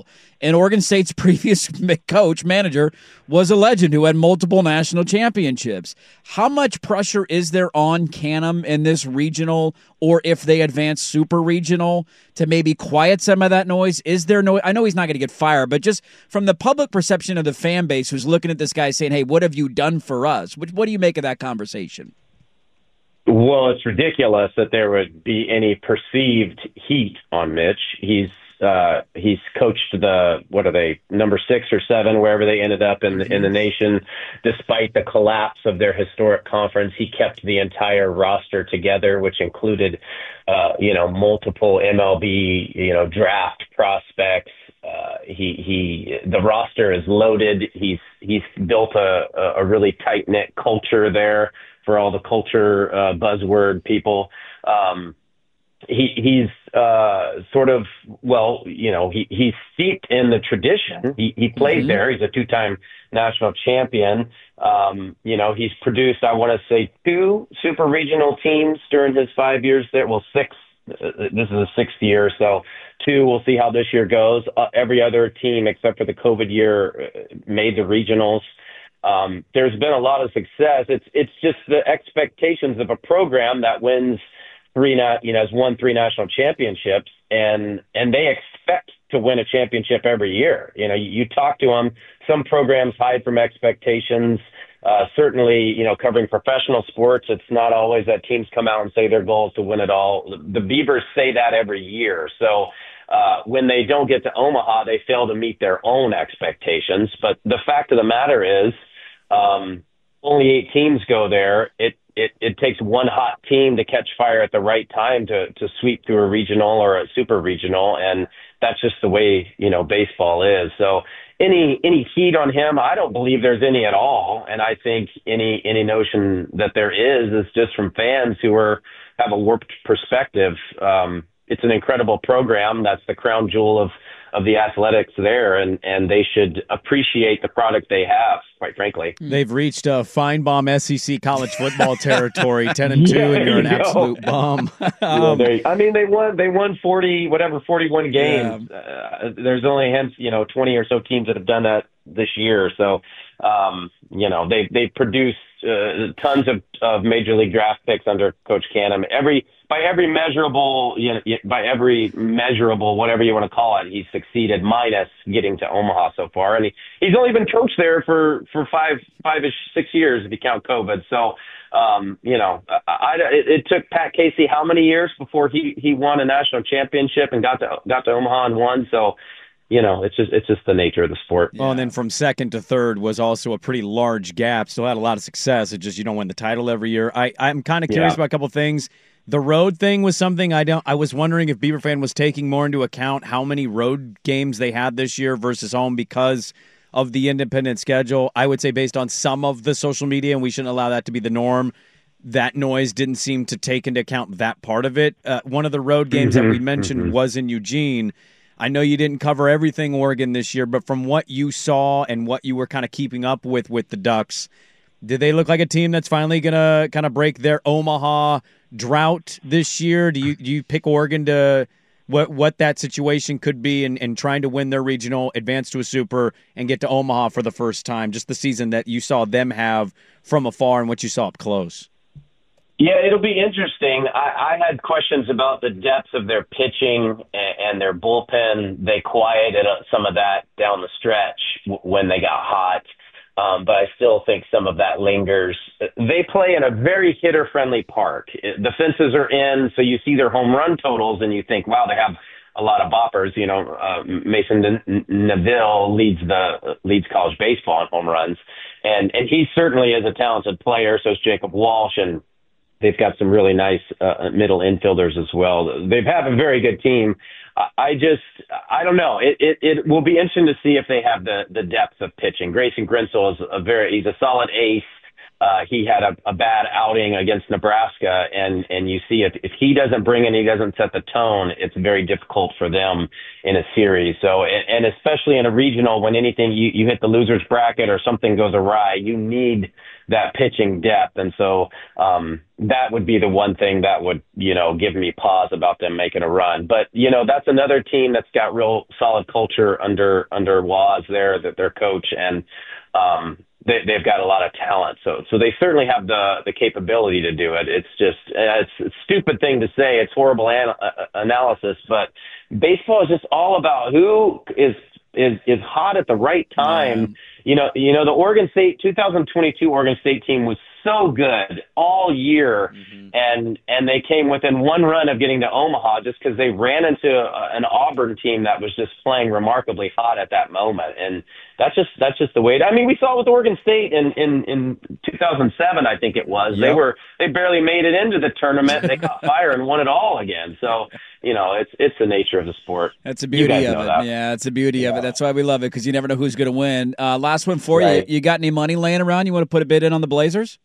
And Oregon State's previous coach, manager, was a legend who had multiple national championships. How much pressure is there on Canham in this regional, or if they advance super regional, to maybe quiet some of that noise? Is there no? I know he's not going to get fired, but just from the public perception of the fan base who's looking at this guy saying, hey, what have you done for us? What, what do you make of that conversation? Well, it's ridiculous that there would be any perceived heat on Mitch. He's uh, he's coached the, what are they, number six or seven, wherever they ended up in the, in the nation. Despite the collapse of their historic conference, he kept the entire roster together, which included, uh, you know, multiple M L B, you know, draft prospects. Uh, he he the roster is loaded. He's he's built a a really tight knit culture there for all the culture uh, buzzword people. Um, he he's uh, sort of well, you know, he he's steeped in the tradition. He he played mm-hmm. there. He's a two time national champion. Um, you know, he's produced, I want to say, two super regional teams during his five years there. Well, six. This is the sixth year, so two. We'll see how this year goes. Uh, every other team, except for the COVID year, made the regionals. Um, there's been a lot of success. It's it's just the expectations of a program that wins three, na- you know, has won three national championships, and and they expect to win a championship every year. You know, you, you talk to them. Some programs hide from expectations. Uh, certainly, you know, covering professional sports, it's not always that teams come out and say their goal is to win it all. The Beavers say that every year. So uh, when they don't get to Omaha, they fail to meet their own expectations. But the fact of the matter is, um, only eight teams go there. It, it it takes one hot team to catch fire at the right time to to sweep through a regional or a super regional, and that's just the way, you know, baseball is. So any any heat on him, I don't believe there's any at all, and I think any any notion that there is is just from fans who are have a warped perspective. Um, it's an incredible program. That's the crown jewel of of the athletics there, and, and they should appreciate the product they have, quite frankly. They've reached a Feinbaum S E C college football territory, ten and two, yeah, and you're an you absolute bum. um, yeah, I mean, they won they won forty, whatever, forty-one games. Yeah. Uh, there's only, you know, twenty or so teams that have done that this year. So, um, you know, they they produced uh, tons of, of major league draft picks under Coach Canham. Every by every measurable, you know, by every measurable, whatever you want to call it, he's succeeded, minus getting to Omaha so far. And he, he's only been coached there for for five five-ish six years if you count COVID. So, um, you know, I, I, it, it took Pat Casey how many years before he he won a national championship and got to got to Omaha and won. So, you know, it's just it's just the nature of the sport. Well, and then from second to third was also a pretty large gap. Still had a lot of success. It's just you don't win the title every year. I, I'm kind of curious yeah. about a couple things. The road thing was something I don't. I was wondering if Beaver Fan was taking more into account how many road games they had this year versus home because of the independent schedule. I would say based on some of the social media, and we shouldn't allow that to be the norm, that noise didn't seem to take into account that part of it. Uh, one of the road games mm-hmm. that we mentioned mm-hmm. was in Eugene. I know you didn't cover everything Oregon this year, but from what you saw and what you were kind of keeping up with with the Ducks, did they look like a team that's finally going to kind of break their Omaha drought this year? Do you do you pick Oregon to what what that situation could be and, and trying to win their regional, advance to a super, and get to Omaha for the first time? Just the season that you saw them have from afar and what you saw up close. Yeah, it'll be interesting. I, I had questions about the depth of their pitching and, and their bullpen. They quieted some of that down the stretch w- when they got hot. Um, but I still think some of that lingers. They play in a very hitter-friendly park. The fences are in, so you see their home run totals, and you think, wow, they have a lot of boppers. You know, uh, Mason N- Neville leads the leads college baseball in home runs, and and he certainly is a talented player. So is Jacob Walsh, and they've got some really nice uh, middle infielders as well. They've had a very good team. I just, I don't know. It, it it will be interesting to see if they have the, the depth of pitching. Grayson Grinsell is a very, he's a solid ace. uh, he had a, a bad outing against Nebraska, and, and you see it. If he doesn't bring it, he doesn't set the tone, it's very difficult for them in a series. So, and, and especially in a regional, when anything, you, you hit the loser's bracket or something goes awry, you need that pitching depth. And so um, that would be the one thing that would, you know, give me pause about them making a run. But, you know, that's another team that's got real solid culture under under Waz there, that their coach, and um, they, they've got a lot of talent. So so they certainly have the, the capability to do it. It's just it's a stupid thing to say. It's horrible an- uh, analysis, but baseball is just all about who is is is hot at the right time. Yeah. You know, you know, the Oregon State two thousand twenty-two Oregon State team was so good all year, mm-hmm. and and they came within one run of getting to Omaha just because they ran into a, an Auburn team that was just playing remarkably hot at that moment, and that's just that's just the way. To, I mean, we saw it with Oregon State in in, in two thousand seven, I think it was. Yep. They were they barely made it into the tournament. They caught fire and won it all again. So you know, it's it's the nature of the sport. That's the beauty of it. That. Yeah, it's the beauty yeah. of it. That's why we love it, because you never know who's going to win. Uh, last one for right. you. You got any money laying around? You want to put a bid in on the Blazers?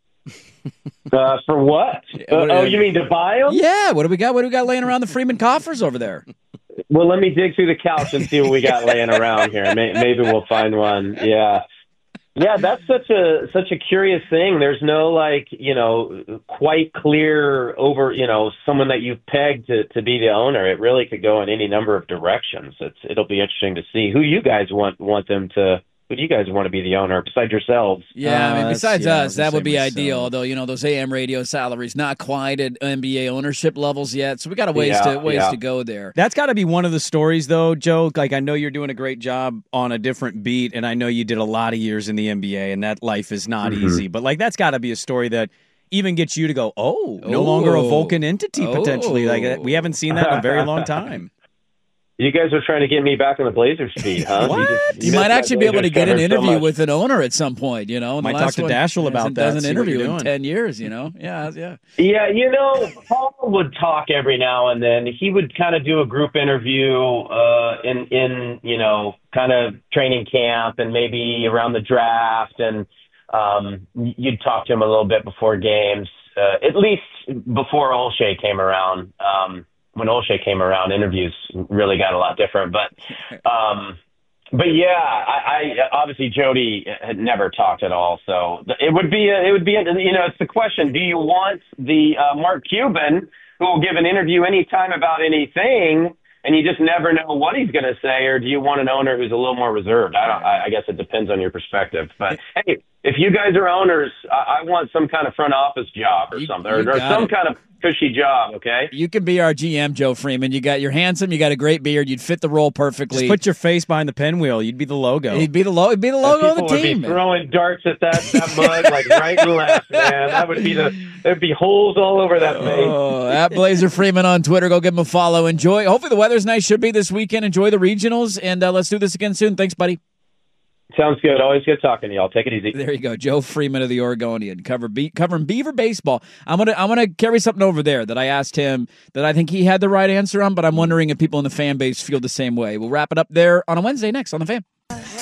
Uh, for what? Uh, oh, you mean to buy them? Yeah. What do we got? What do we got laying around the Freeman coffers over there? Well, let me dig through the couch and see what we got laying around here. Maybe we'll find one. Yeah. Yeah, that's such a such a curious thing. There's no, like, you know, quite clear over, you know, someone that you've pegged to, to be the owner. It really could go in any number of directions. It's it'll be interesting to see who you guys want want them to. Who do you guys want to be the owner besides yourselves? Yeah, uh, I mean, besides yeah, us, that would be myself. ideal. Although, you know, those A M radio salaries not quite at N B A ownership levels yet, so we got a ways Yeah, to ways yeah. to go there. That's got to be one of the stories, though, Joe. Like, I know you're doing a great job on a different beat, and I know you did a lot of years in the N B A, and that life is not Mm-hmm. easy. But like, that's got to be a story that even gets you to go, oh, no Oh. longer a Vulcan entity potentially. Oh. Like, we haven't seen that in a very long time. You guys are trying to get me back on the Blazers feed, huh? What? You, just, You missed might that actually be able to Blazers get an coverage so interview much. with an owner at some point, you know. And the Might last talk to one Daschle about hasn't that, done an see what interview you're in doing. ten years, you know. Yeah, yeah. Yeah, you know, Paul would talk every now and then. He would kind of do a group interview uh, in, in, you know, kind of training camp and maybe around the draft. And um, you'd talk to him a little bit before games, uh, at least before Olshey came around. Um, when Olshey came around, interviews really got a lot different. But, um, but yeah, I, I obviously Jody had never talked at all. So it would be, a, it would be, a, you know, it's the question: do you want the uh, Mark Cuban who will give an interview anytime about anything, and you just never know what he's going to say, or do you want an owner who's a little more reserved? I don't. I, I guess it depends on your perspective. But hey, if you guys are owners, I, I want some kind of front office job or something, or, you or got some it. kind of cushy job. Okay. You could be our G M, Joe Freeman. You got you're handsome. You got a great beard. You'd fit the role perfectly. Just put your face behind the pinwheel. You'd be the logo. He'd be the logo. He'd be the logo of the People would team. be throwing darts at that, that mug like right and left, man. That would be the there'd be holes all over that face. Oh, at Blazer Freeman on Twitter. Go give him a follow. Enjoy. Hopefully the weather's nice. Should be this weekend. Enjoy the regionals, and uh, let's do this again soon. Thanks, buddy. Sounds good. Always good talking to y'all. Take it easy. There you go, Joe Freeman of the Oregonian, cover be- covering Beaver baseball. I'm gonna I'm gonna carry something over there that I asked him that I think he had the right answer on, but I'm wondering if people in the fan base feel the same way. We'll wrap it up there on a Wednesday next on the Fan.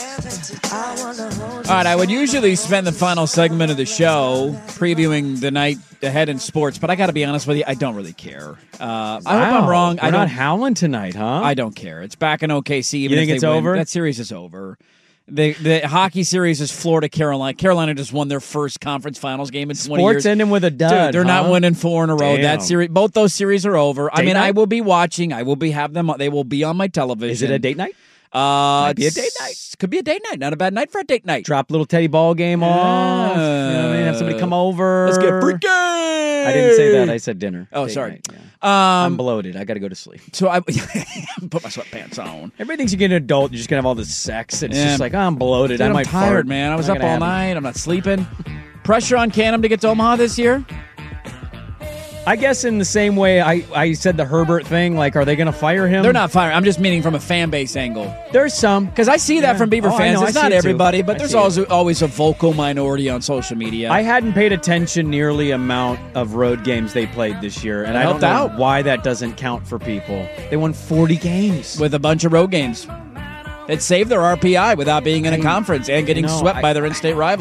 All right, I would usually spend the final segment of the show previewing the night ahead in sports, but I got to be honest with you, I don't really care. Uh, I hope I'm wrong. We're I don't, not howling tonight, huh? I don't care. It's back in O K C. Even You think if it's they win. over? That series is over. The the hockey series is Florida Carolina. Carolina just won their first conference finals game in twenty Sports years. ending with a dud. Dude, they're huh? not winning four in a row. Damn. That series, both those series are over. I Date mean, night? I will be watching. I will be have them. They will be on my television. Is it a date night? Uh, Might be a it's- date night. Could be a date night. Not a bad night for a date night. Drop a little Teddy ball game off. You know what I mean? Have somebody come over. Let's get freaky. I didn't say that. I said dinner. Oh, Date sorry. night, yeah. Um, I'm bloated. I got to go to sleep. So I put my sweatpants on. Everybody thinks you get an adult, you're just going to have all this sex. And it's Yeah. just like, oh, I'm bloated. Dude, I I'm might tired, fart. man. I was Not up gonna all happen. night. I'm not sleeping. Pressure on Canham to get to Omaha this year? I guess in the same way I, I said the Herbert thing, like, are they going to fire him? They're not firing. I'm just meaning from a fan base angle. There's some. Because I see that Yeah. from Beaver Oh, I fans. know. It's I see not it too. everybody, but I there's see it. always, always a vocal minority on social media. I hadn't paid attention nearly amount of road games they played this year, and It I don't helped know out. why that doesn't count for people. They won forty games. with a bunch of road games. It saved their R P I without being in a I- conference and getting you know, swept I- by their in-state rival.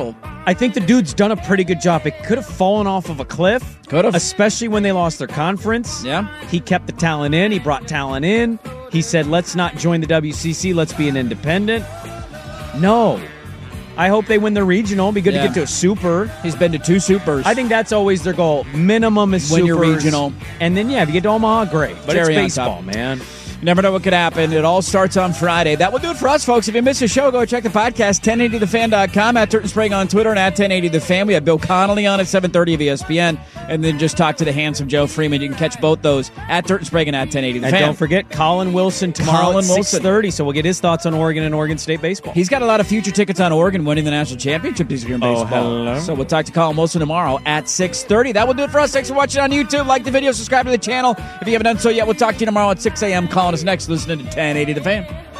I think the dude's done a pretty good job. It could have fallen off of a cliff. Could have. Especially when they lost their conference. Yeah. He kept the talent in. He brought talent in. He said, let's not join the W C C. Let's be an independent. No. I hope they win the regional. It'd be good Yeah. to get to a super. He's been to two supers. I think that's always their goal. Minimum is Win supers. your regional. And then, yeah, if you get to Omaha, great. But Cherry on it's baseball, top. man. You never know what could happen. It all starts on Friday. That will do it for us, folks. If you missed the show, go check the podcast, ten eighty the fan dot com, at Turton Sprague on Twitter, and at ten eighty the fan. We have Bill Connolly on at seven thirty of E S P N, and then just talk to the handsome Joe Freeman. You can catch both those at Turton Sprague and at ten eighty the And fan. don't forget Colin Wilson tomorrow Colin at Wilson. six thirty, so we'll get his thoughts on Oregon and Oregon State baseball. He's got a lot of future tickets on Oregon winning the national championship this year in Oh, baseball. hello. So we'll talk to Colin Wilson tomorrow at six thirty. That will do it for us. Thanks for watching on YouTube. Like the video, subscribe to the channel. If you haven't done so yet, we'll talk to you tomorrow at six a.m. Colin is next, listening to ten eighty the fan.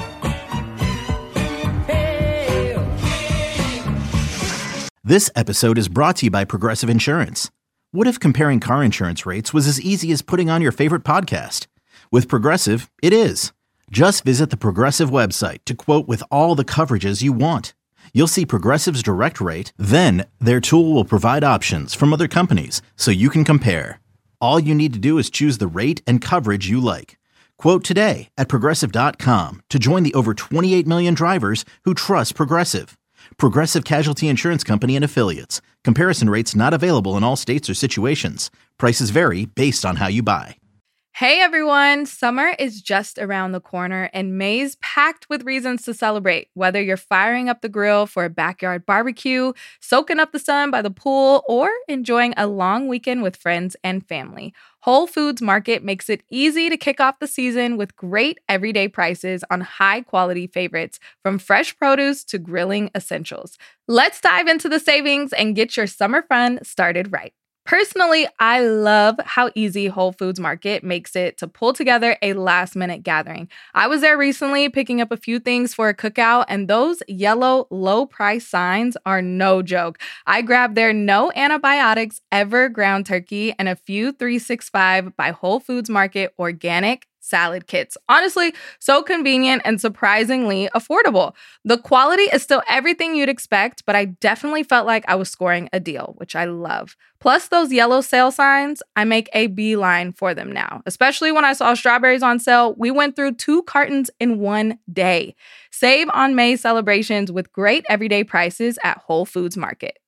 This episode is brought to you by Progressive Insurance. What if comparing car insurance rates was as easy as putting on your favorite podcast? With Progressive, it is. Just visit the Progressive website to quote with all the coverages you want. You'll see Progressive's direct rate, then their tool will provide options from other companies so you can compare. All you need to do is choose the rate and coverage you like. Quote today at Progressive dot com to join the over twenty-eight million drivers who trust Progressive. Progressive Casualty Insurance Company and Affiliates. Comparison rates not available in all states or situations. Prices vary based on how you buy. Hey everyone, summer is just around the corner and May's packed with reasons to celebrate. Whether you're firing up the grill for a backyard barbecue, soaking up the sun by the pool, or enjoying a long weekend with friends and family, Whole Foods Market makes it easy to kick off the season with great everyday prices on high-quality favorites, from fresh produce to grilling essentials. Let's dive into the savings and get your summer fun started right. Personally, I love how easy Whole Foods Market makes it to pull together a last-minute gathering. I was there recently picking up a few things for a cookout, and those yellow low-price signs are no joke. I grabbed their no antibiotics ever ground turkey and a few three sixty-five by Whole Foods Market organic salad kits. Honestly, so convenient and surprisingly affordable. The quality is still everything you'd expect, but I definitely felt like I was scoring a deal, which I love. Plus those yellow sale signs, I make a beeline for them now. Especially when I saw strawberries on sale, we went through two cartons in one day. Save on May celebrations with great everyday prices at Whole Foods Market.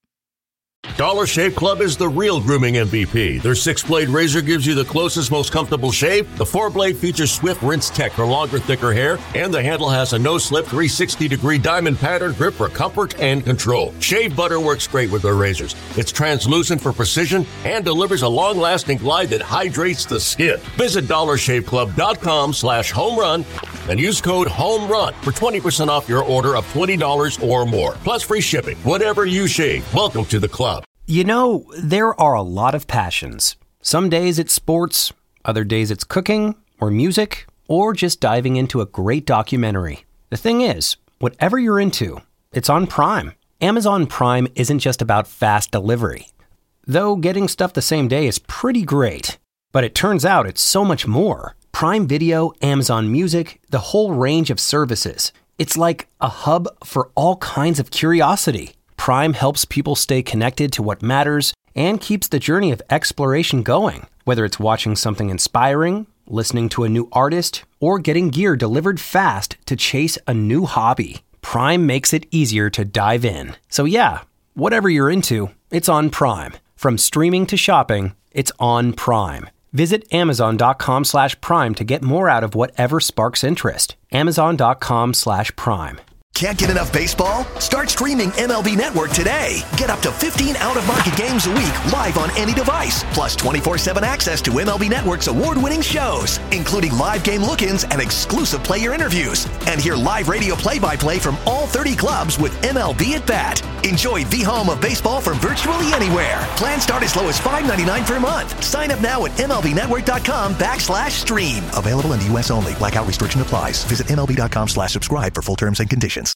Dollar Shave Club is the real grooming M V P. Their six-blade razor gives you the closest, most comfortable shave. The four-blade features Swift Rinse Tech for longer, thicker hair, and the handle has a no-slip three sixty degree diamond pattern grip for comfort and control. Shave butter works great with their razors. It's translucent for precision and delivers a long-lasting glide that hydrates the skin. Visit dollar shave club dot com slash home run and use code HOMERUN for twenty percent off your order of twenty dollars or more, plus free shipping. Whatever you shave, welcome to the club. You know, there are a lot of passions. Some days it's sports, other days it's cooking, or music, or just diving into a great documentary. The thing is, whatever you're into, it's on Prime. Amazon Prime isn't just about fast delivery. Though getting stuff the same day is pretty great. But it turns out it's so much more. Prime Video, Amazon Music, the whole range of services. It's like a hub for all kinds of curiosity. Prime helps people stay connected to what matters and keeps the journey of exploration going. Whether it's watching something inspiring, listening to a new artist, or getting gear delivered fast to chase a new hobby, Prime makes it easier to dive in. So yeah, whatever you're into, it's on Prime. From streaming to shopping, it's on Prime. Visit amazon.com slash prime to get more out of whatever sparks interest. Amazon.com slash prime. Can't get enough baseball? Start streaming M L B Network today. Get up to fifteen out-of-market games a week live on any device. Plus twenty-four seven access to M L B Network's award-winning shows, including live game look-ins and exclusive player interviews. And hear live radio play-by-play from all thirty clubs with M L B at Bat. Enjoy the home of baseball from virtually anywhere. Plans start as low as five ninety-nine per month. Sign up now at MLBnetwork.com backslash stream. Available in the U S only. Blackout restriction applies. Visit MLB.com slash subscribe for full terms and conditions.